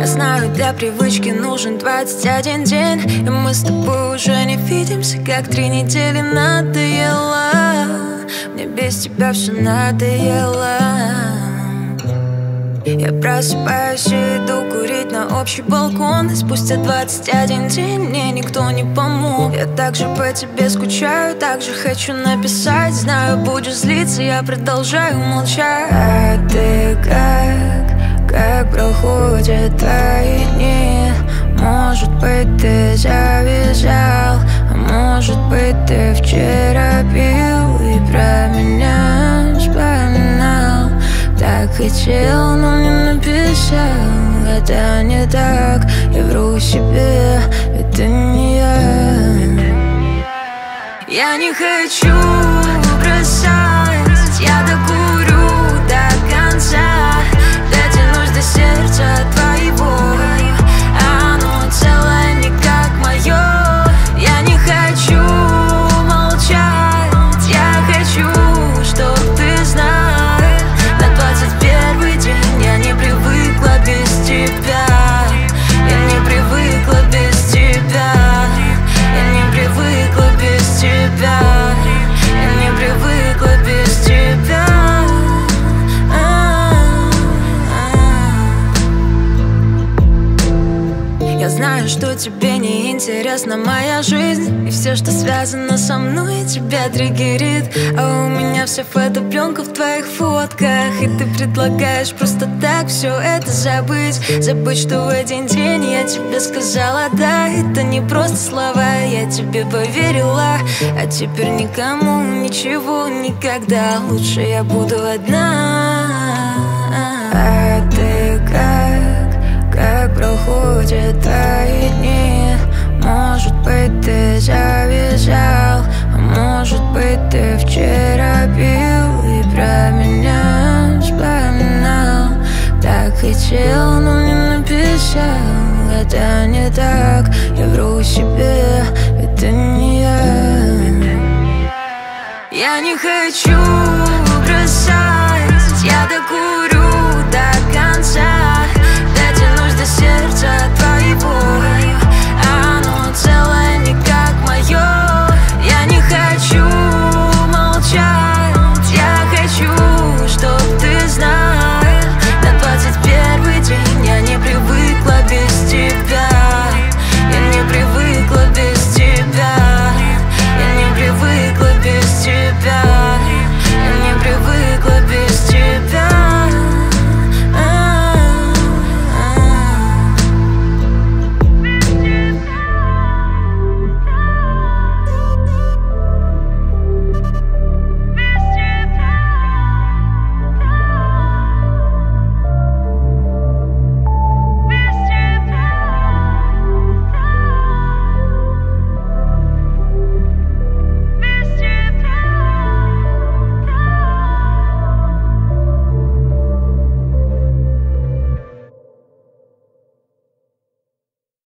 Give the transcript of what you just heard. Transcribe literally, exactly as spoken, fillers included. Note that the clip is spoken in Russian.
Я знаю, для привычки нужен двадцать один день, и мы с тобой уже не видимся, как три недели. Надоело, мне без тебя все надоело. Я просыпаюсь и иду курить на общий балкон, и спустя двадцать один день мне никто не помог. Я так же по тебе скучаю, так же хочу написать. Знаю, будешь злиться, я продолжаю молчать. А ты как, как проходят твои дни? Может быть, ты завязал, а может быть, ты вчера пил и про меня вспоминал. Так хотел, но не написал. Это не так, я вру себе, это не я. Я не хочу бросать, я докурю до конца, дотянусь до сердца твоего, а оно целое не как мое. Я не хочу молчать, я хочу, чтоб ты знал, на двадцать первый день я не привыкла без тебя. Я не привыкла без тебя. Я не привыкла без тебя. Я не привыкла без тебя. Я знаю, что тебе не интересна моя жизнь, и все, что связано со мной, тебя триггерит. А у меня вся фотопленка в твоих фотках, и ты предлагаешь просто так все это забыть. Забыть, что в один день я тебе сказала да. Это не просто слова, я тебе поверила. А теперь никому ничего никогда, лучше я буду одна. А ты как, как проходят твои дни? Может быть, ты завязал, а может быть, ты вчера пил и про меня вспоминал. Так хотел, но не написал. Это не так, я вру себе, это не я. Я не хочу бросать, я докурю